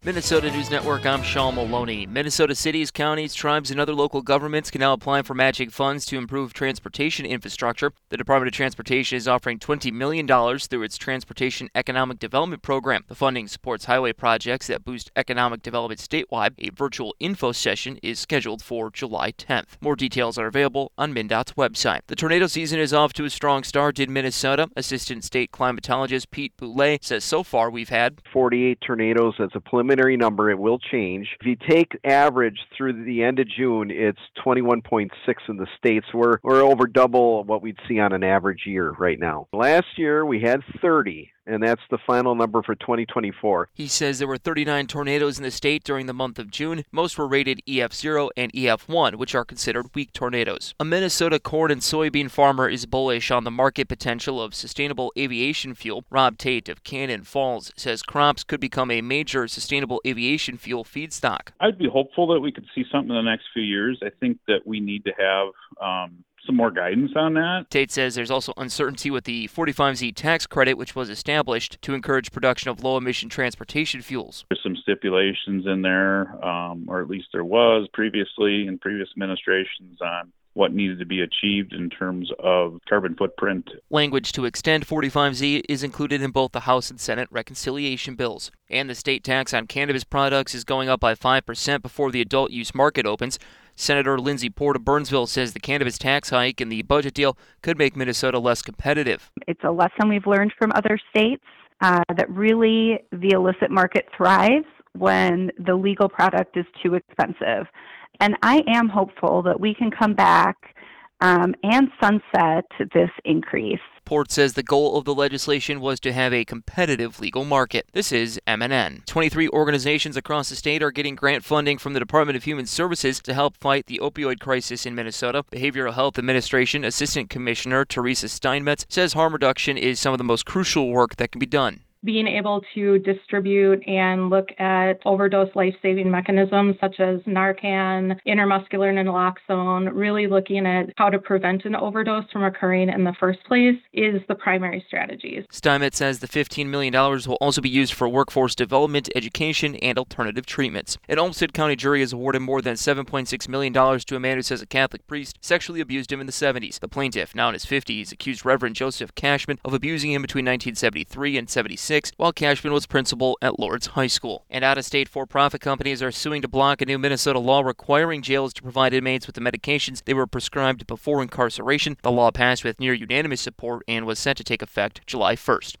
Minnesota News Network, I'm Sean Maloney. Minnesota cities, counties, tribes, and other local governments can now apply for matching funds to improve transportation infrastructure. The Department of Transportation is offering $20 million through its Transportation Economic Development Program. The funding supports highway projects that boost economic development statewide. A virtual info session is scheduled for July 10th. More details are available on MnDOT's website. The tornado season is off to a strong start in Minnesota. Assistant State Climatologist Pete Boulay says so far we've had 48 tornadoes as a preliminary number. It will change. If you take average through the end of June, it's 21.6 in the states. We're over double what we'd see on an average year right now. Last year we had 30. And that's the final number for 2024. He says there were 39 tornadoes in the state during the month of June. Most were rated EF0 and EF1, which are considered weak tornadoes. A Minnesota corn and soybean farmer is bullish on the market potential of sustainable aviation fuel. Rob Tate of Cannon Falls says crops could become a major sustainable aviation fuel feedstock. I'd be hopeful that we could see something in the next few years. I think that we need to have some more guidance on that. Tate says there's also uncertainty with the 45Z tax credit, which was established to encourage production of low-emission transportation fuels. There's some stipulations in there, or at least there was previously in previous administrations on what needed to be achieved in terms of carbon footprint. Language to extend 45Z is included in both the House and Senate reconciliation bills. And the state tax on cannabis products is going up by 5% before the adult use market opens. Senator Lindsey Port of Burnsville says the cannabis tax hike and the budget deal could make Minnesota less competitive. It's a lesson we've learned from other states that really the illicit market thrives when the legal product is too expensive. And I am hopeful that we can come back and sunset this increase. Port says the goal of the legislation was to have a competitive legal market. This is MNN. 23 organizations across the state are getting grant funding from the Department of Human Services to help fight the opioid crisis in Minnesota. Behavioral Health Administration Assistant Commissioner Teresa Steinmetz says harm reduction is some of the most crucial work that can be done. Being able to distribute and look at overdose life-saving mechanisms such as Narcan, intramuscular naloxone, really looking at how to prevent an overdose from occurring in the first place is the primary strategies. Steinmetz says the $15 million will also be used for workforce development, education, and alternative treatments. An Olmsted County jury has awarded more than $7.6 million to a man who says a Catholic priest sexually abused him in the 70s. The plaintiff, now in his 50s, accused Reverend Joseph Cashman of abusing him between 1973 and 76. While Cashman was principal at Lourdes High School. And out-of-state for-profit companies are suing to block a new Minnesota law requiring jails to provide inmates with the medications they were prescribed before incarceration. The law passed with near unanimous support and was set to take effect July 1st.